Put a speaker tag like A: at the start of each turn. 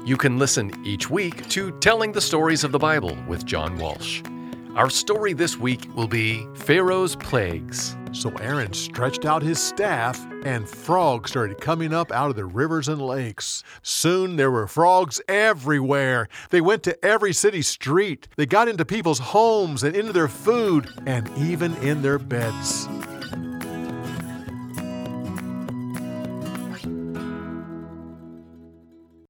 A: You can listen each week to Telling the Stories of the Bible with John Walsh. Our story this week will be Pharaoh's Plagues.
B: So Aaron stretched out his staff, and frogs started coming up out of the rivers and lakes. Soon there were frogs everywhere. They went to every city street. They got into people's homes and into their food, and even in their beds.